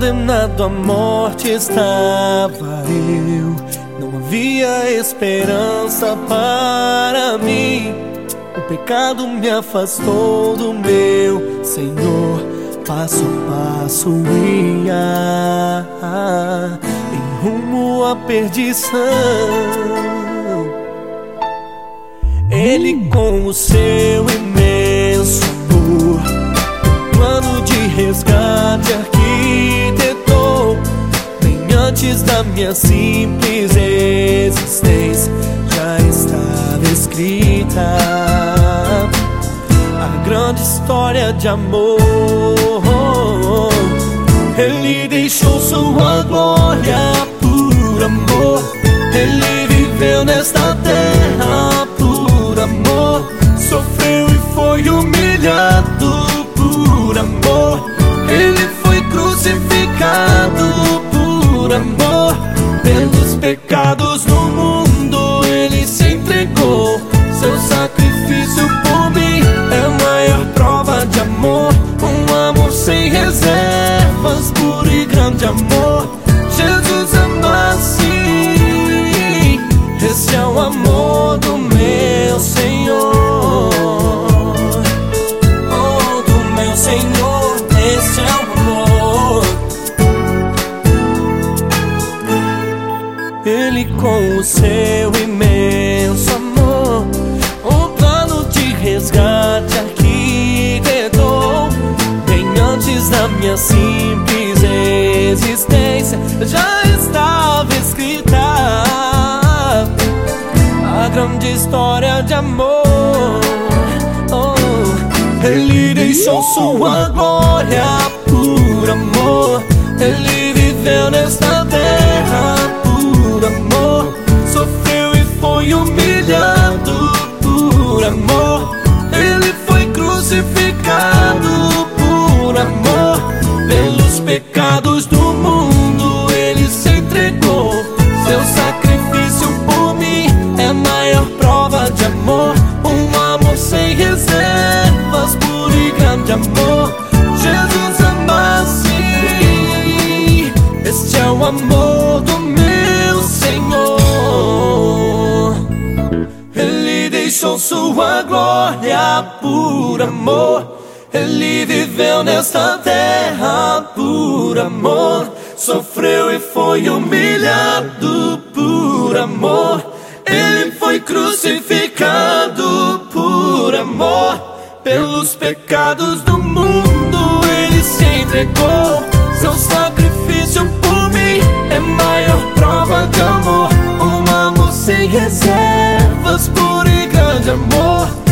condenado à morte estava eu. Não havia esperança para mim. O pecado me afastou do meu Senhor. Passo a passo ia em rumo à perdição. Ele, com o seu imenso amor, um plano de resgate arquitetou. Bem antes da minha simples existência já estava escrita a grande história de amor. Ele deixou sua glória por amor. Ele viveu nesta terra por amor. Sofreu e foi humilhado por amor. Ele foi crucificado por amor. Pelos pecados do mundo ele se entregou. Seu sacrifício por mim é a maior prova de amor. Um amor sem reservas, puro e grande amor. Jesus ama assim. Esse é o amor do meu Senhor. Oh, do meu Senhor, esse é o amor. Ele, com o seu imenso amor, um plano de resgate arquitetou. Bem antes da minha simples existência já estava escrita a grande história de amor. Oh, ele deixou sua glória por amor. Ele viveu nesta terra por amor. Sofreu e foi humilhado por amor. Ele foi crucificado por amor. Pelos pecados do mundo ele se entregou. Seu sacrifício por mim é a maior prova de amor. Um amor sem reservas, puro e grande amor. Jesus ama assim. Este é o amor do meu Senhor. Ele deixou sua glória por amor. Ele viveu nesta terra por amor. Sofreu e foi humilhado por amor. Ele foi crucificado por amor. Pelos pecados do mundo ele se entregou. Seu sacrifício por mim é maior prova de amor. Um amor sem reservas, puro e grande amor.